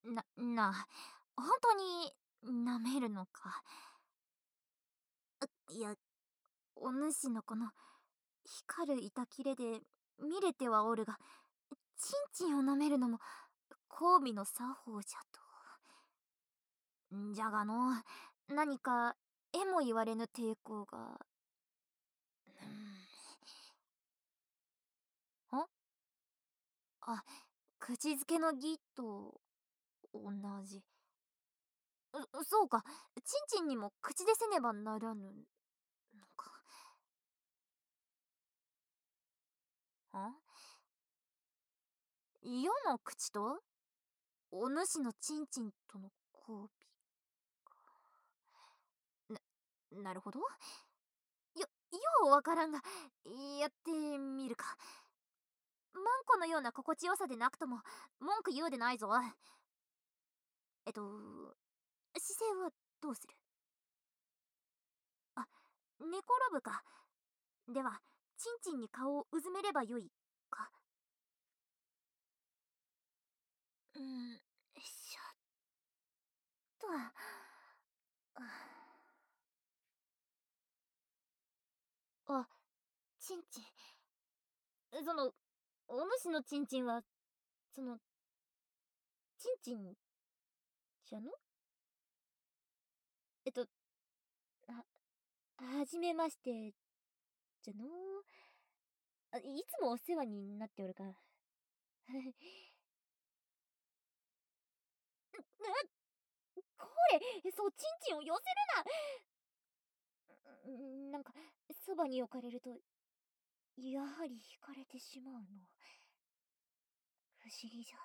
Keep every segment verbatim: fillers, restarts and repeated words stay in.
な、な、本当に舐めるのか。いや、お主のこの光る板切れで見れてはおるが、ちんちんを舐めるのも交尾の作法じゃと。んじゃがの、何かえも言われぬ抵抗が。うん。んあ、口づけの儀と同じ。う、そうか、ちんちんにも口でせねばならぬのか。ん余の口とお主のちんちんとの交尾か。な、なるほど。よ、ようわからんが、やってみるか。マンコのような心地よさでなくとも、文句言うでないぞ。えっと、姿勢はどうする？あ、寝転ぶか。では、ちんちんに顔をうずめればよいか。うーん、しょっと。あ、ちんちん。その、お主のちんちんは、その、ちんちんじゃの？えっと、は、はじめまして、じゃの。あ、いつもお世話になっておるか。これ、そう、ちんちんを寄せるな。んなんか、そばに置かれると、やはり惹かれてしまうの。不思議じゃ。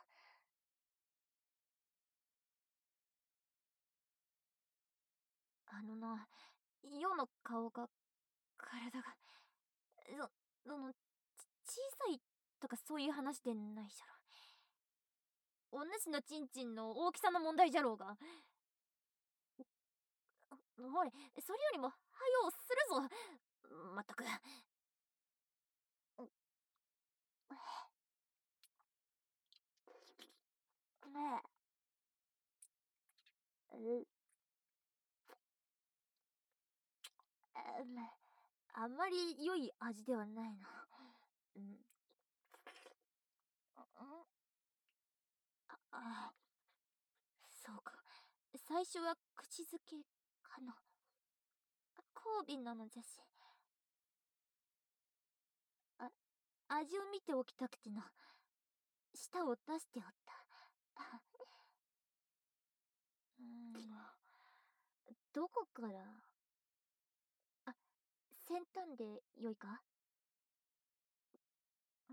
あのな、世の顔が、体が、そ、その、ち、小さいとかそういう話でないじゃろ。お主のちんちんの大きさの問題じゃろうが。ほれ、それよりも、はようするぞ。まったく。ねえ。あんまり良い味ではないな。うん。あ、あ、そうか。最初は口づけかの。交尾なのじゃし。あ、味を見ておきたくてな。舌を出しておった。うーん。どこから？あ、先端で良いか？うん。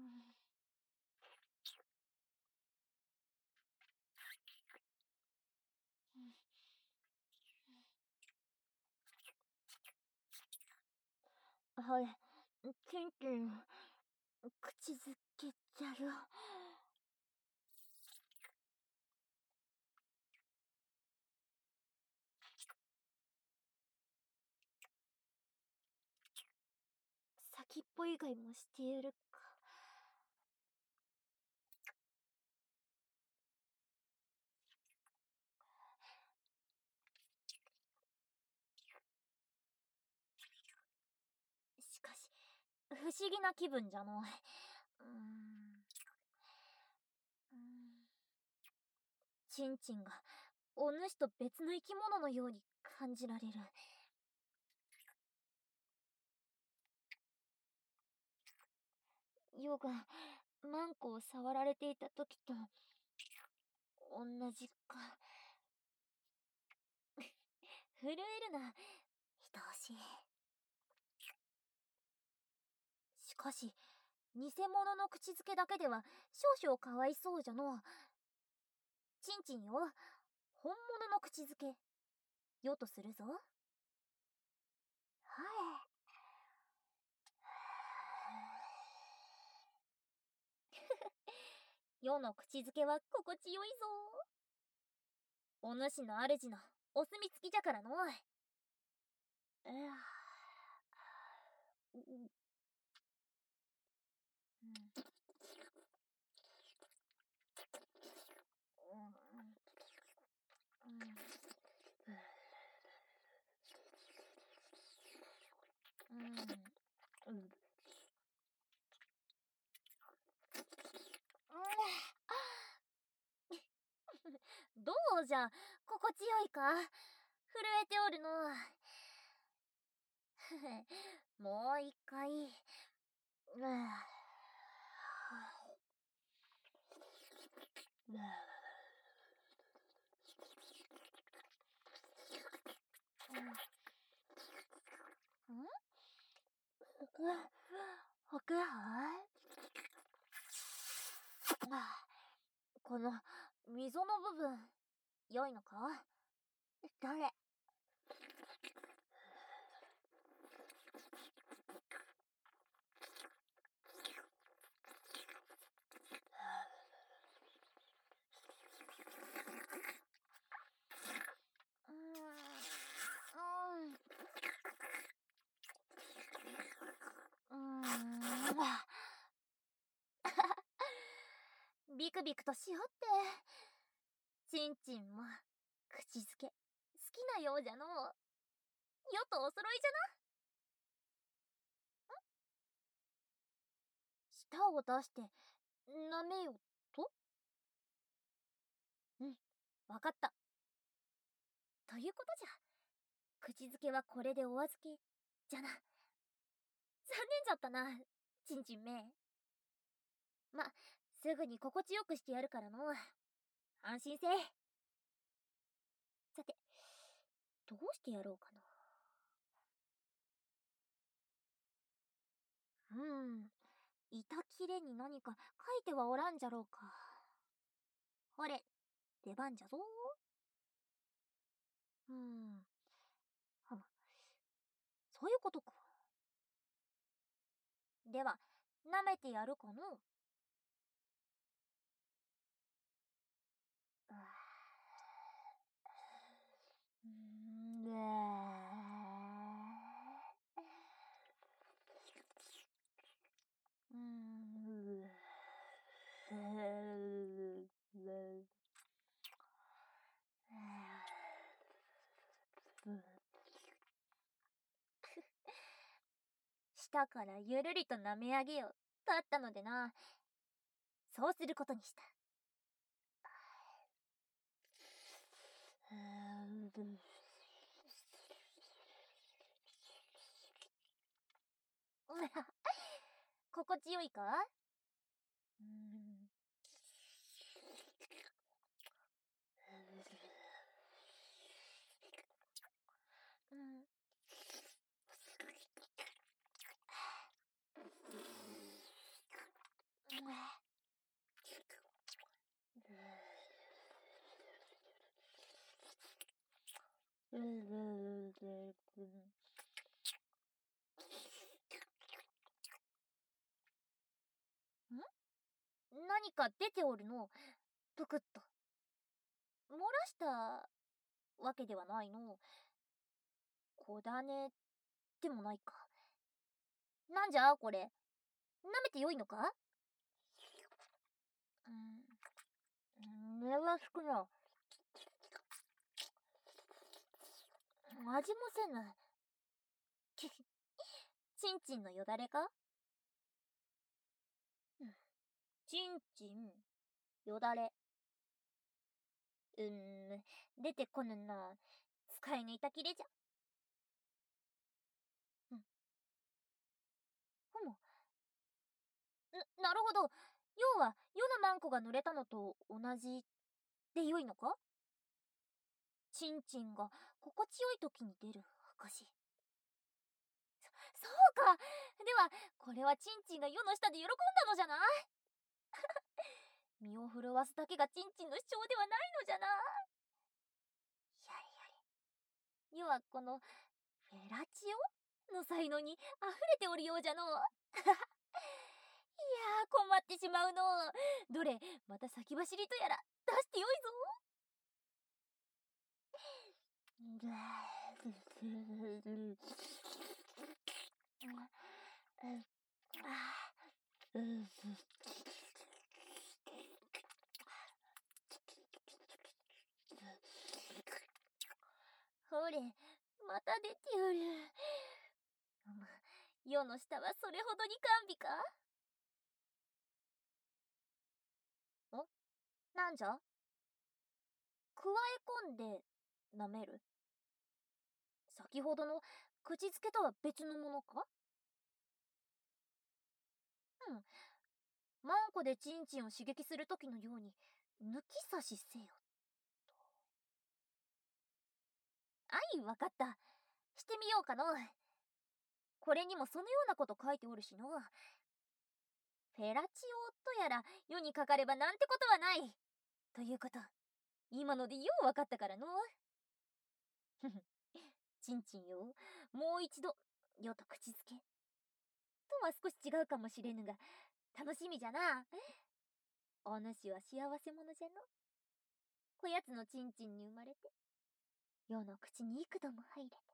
はい。キンキン、口づけじゃろ。先っぽ以外もしてやるか。しかし、不思議な気分じゃの。うーん。うーん。ちんちんが、お主と別の生き物のように感じられる。よが、マンコを触られていた時と、同じか。震えるな、愛おしい。しかし、偽物の口づけだけでは少々かわいそうじゃの。ちんちんよ、本物の口づけ、よとするぞ。はい。世の口づけは心地よいぞ。お主の主のお墨付きじゃからの。うう、うんうじゃ、心地よいか？震えておるの。もう一回。うぅん？ふくはこの溝の部分良いのか？どれ？うーん、うーん、うーん。ビクビクとしよって。ちんちんも口づけ好きなようじゃのう。よとおそろいじゃな。ん？舌を出して舐めよと？うん、わかった。ということじゃ。口づけはこれでお預けじゃな。残念じゃったな、ちんちんめ。ま、すぐに心地よくしてやるからの。安心せい。さて、どうしてやろうかな。うーん、板切れに何か書いてはおらんじゃろうか。ほれ、出番じゃぞ。うーん。はむ。そういうことか。では、舐めてやるかの？うーん、うーん、下からゆるりと舐め上げよとあったのでな。そうすることにした。心地よいか？うーん。うん。ん？何か出ておるの？ぷくっと。漏らしたわけではないの。こだねでもないか。なんじゃこれ。舐めてよいのか？うーん。めはすくな。味もせぬ。きちんちんのよだれか？うん。ちんちん、よだれ。うーん、出てこぬな。使い抜いたきれじゃ。うん。ふむ。な、なるほど。要は、世のマンコが濡れたのと同じでよいのか？ちんちんが心地よい時に出る証。そ、そうか！では、これはちんちんが世の下で喜んだのじゃな。身を震わすだけがちんちんの主張ではないのじゃな。やれやれ。世はこの、フェラチオの才能に溢れておるようじゃのう。いやー、困ってしまうのう。どれ、また先走りとやら、出してよいぞ。ほれ、また出ておる。世の下はそれほどに甘美か？ん？なんじゃ？ 加え込んで舐める？先ほどの口づけとは別のものか？うん。マンコでチンチンを刺激するときのように抜き差しせよ。あい、わかった。してみようかの。これにもそのようなこと書いておるしの。フェラチオとやら世にかかればなんてことはない。ということ、今のでようわかったからの。ふふ、チンチンよ、もう一度、よと口づけ。とは少し違うかもしれぬが、楽しみじゃな。お主は幸せ者じゃの。こやつのチンチンに生まれて、世の口に幾度も入れて。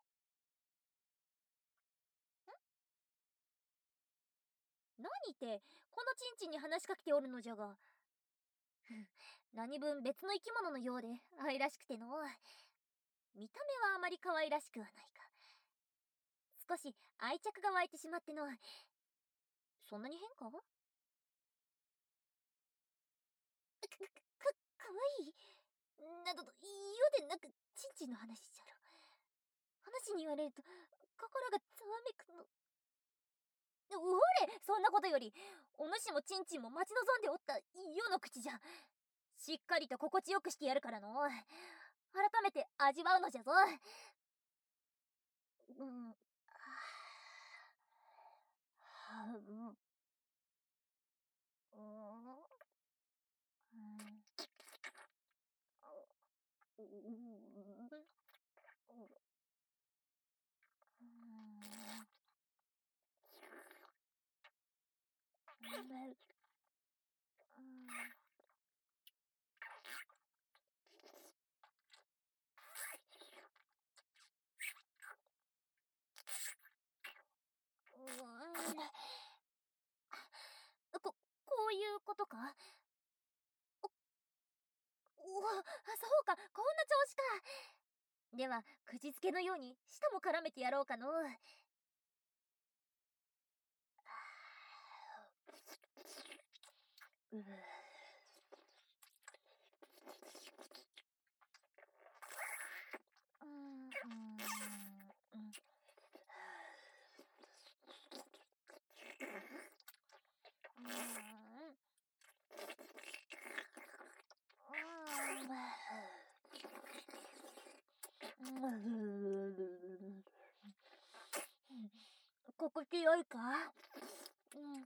何って、このチンチンに話しかけておるのじゃが。何分別の生き物のようで愛らしくての。見た目はあまり可愛らしくはないか。少し愛着が湧いてしまっての。そんなに変か？か、か、かわいいなどと世でなくチンチンの話じゃろ。話に言われると心がざわめくの。おれ、そんなことよりお主もチンチンも待ち望んでおった世の口じゃ。しっかりと心地よくしてやるからの。改めて味わうのじゃぞ。うん、はあ、うん、うん、うん、うん、こ、こういうことか？おお、そうか、こんな調子か。では、口づけのように舌も絡めてやろうかの。うう、うん、うん、うん。心地よいか？うん。うん。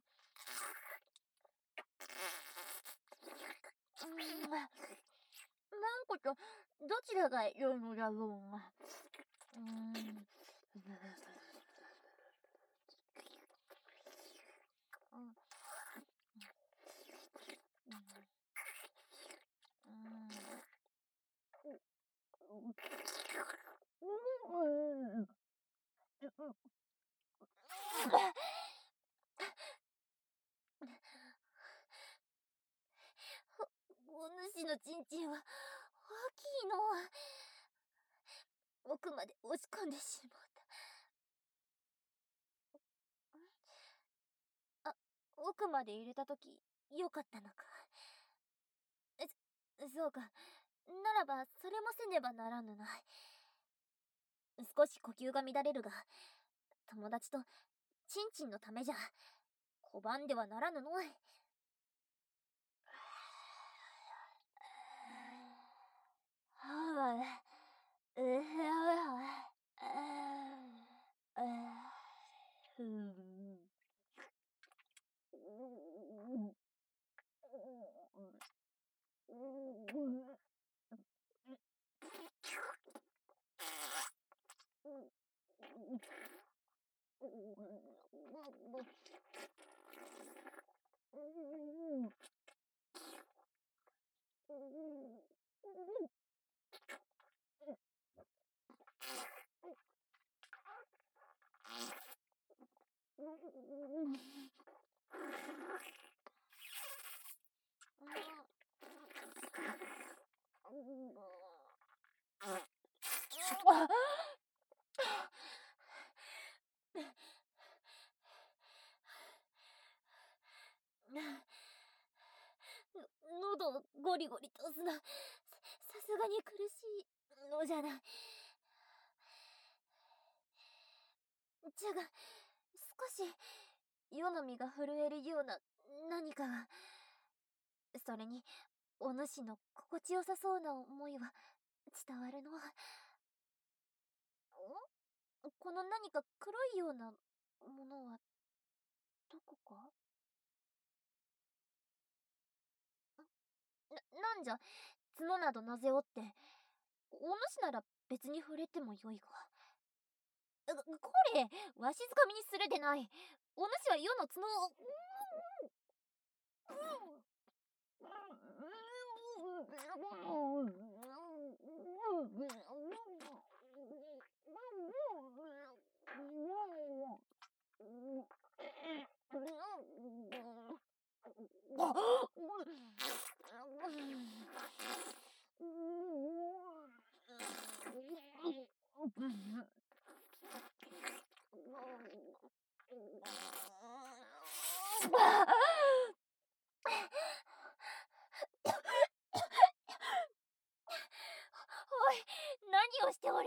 マンコとどちらが良いのだろうが。うん。お主のチンチンは大きいの。奥まで押し込んでしまった。あ、奥まで入れたときよかったのか。そ、そうか。ならばそれもせねばならぬな。少し呼吸が乱れるが、友達とチンチンのためじゃ拒んではならぬの。喉ごゴリゴリとすな。ささすがに苦しいのじゃない。じゃが、少し世の身が震えるような何かが。それに、お主の心地よさそうな思いは伝わるの。んこの何か黒いようなものはどこかな、なんじゃ、角などなぜおって。お主なら別に触れてもよいが。ここれ、わしづかみにするでない。お主は世の角を。おい、何をしておる。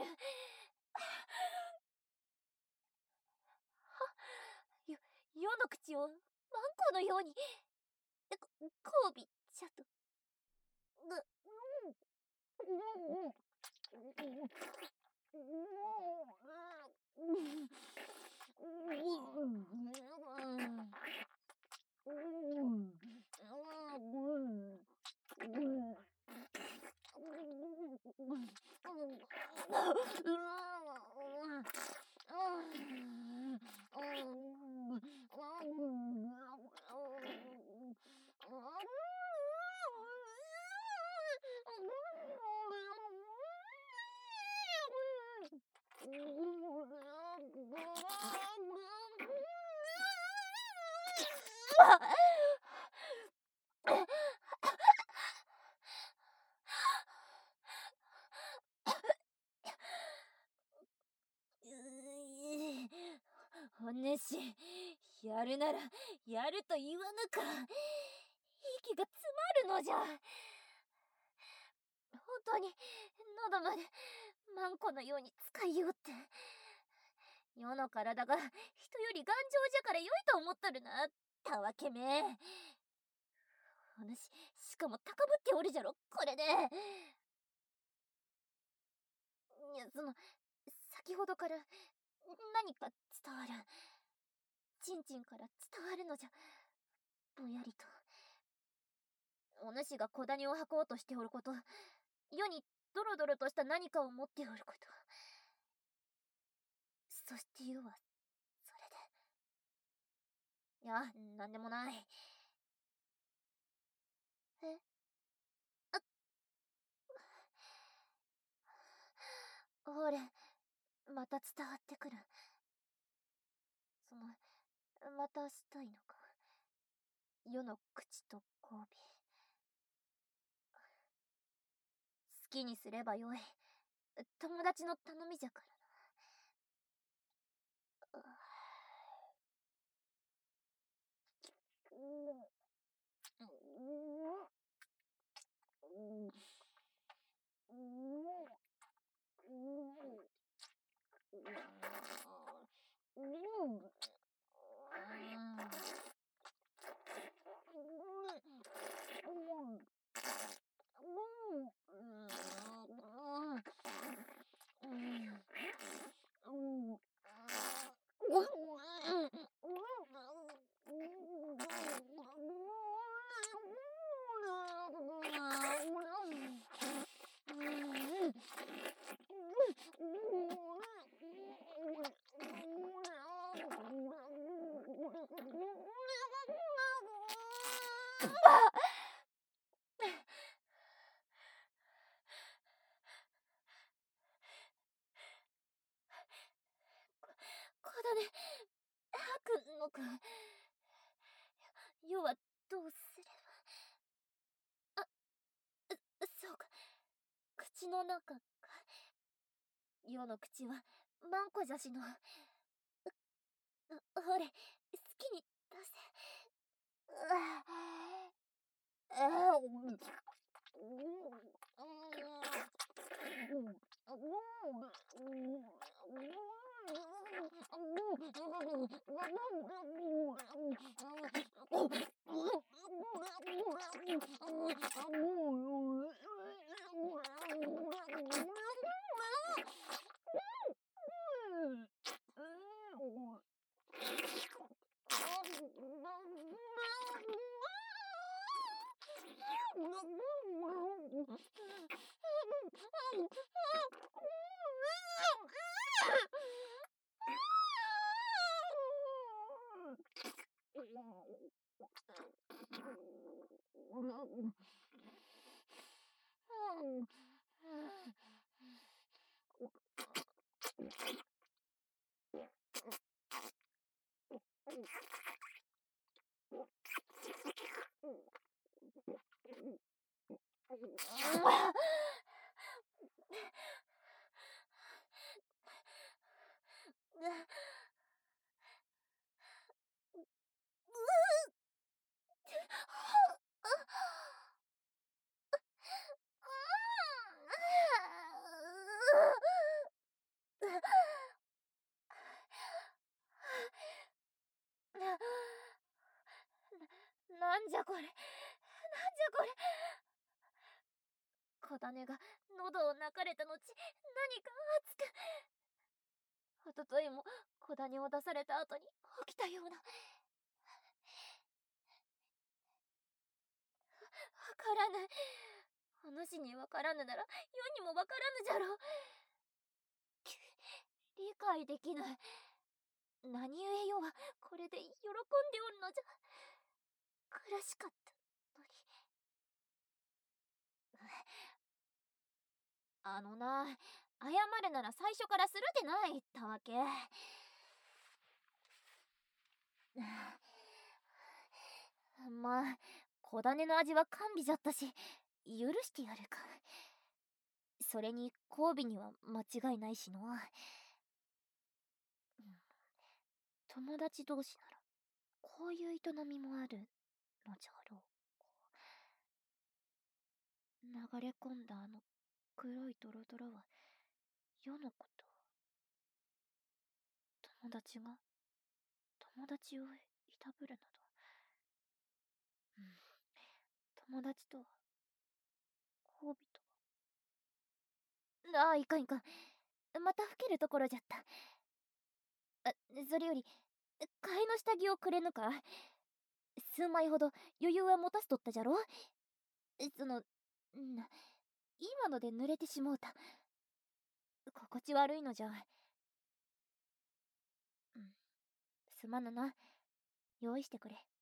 よ、世の口をマンコのように交尾じゃと。ぐお主、やるならやると言わぬか。息が詰まるのじゃ。本当に喉までマンコのように使いよって。世の体が人より頑丈じゃから良いと思っとるな、たわけめ。お主、しかも高ぶっておるじゃろ、これで。いや、その、先ほどから何か伝わる。ちんちんから伝わるのじゃ。ぼやりと。お主が小谷を履こうとしておること、世にドロドロとした何かを持っておること。そして世は、それで。いや、なんでもない。えあほれ、また伝わってくる。その、またしたいのか。世の口と交尾。好きにすればよい。友達の頼みじゃからな。こだね、吐くのか。世はどうすれば。あ、そうか。口の中か。世の口はマンコじゃしの。ほれ、好きに出せ。うわああなんじゃこれ、なんじゃこれ。小種が喉を泣かれた後、何か熱く。おとといも小種を出された後に起きたような。わからぬ。お主にわからぬなら世にもわからぬじゃろう。理解できぬ。何故世はこれで喜んでおるのじゃ。苦しかったのに。あのな、謝るなら最初からするでないったわけ。まあ、小種の味は甘美じゃったし、許してやるか。それに交尾には間違いないしの。友達同士ならこういう営みもあるのじゃろう。流れ込んだあの黒いドロドロは世のこと。友達が友達をいたぶるなど。うん、友達とは交尾とは。ああ、いかんいかん。また老けるところじゃった。あ、それより替えの下着をくれぬか。数枚ほど余裕は持たせとったじゃろ。その、ん今ので濡れてしもうた。心地悪いのじゃ。うん、すまぬな。用意してくれ。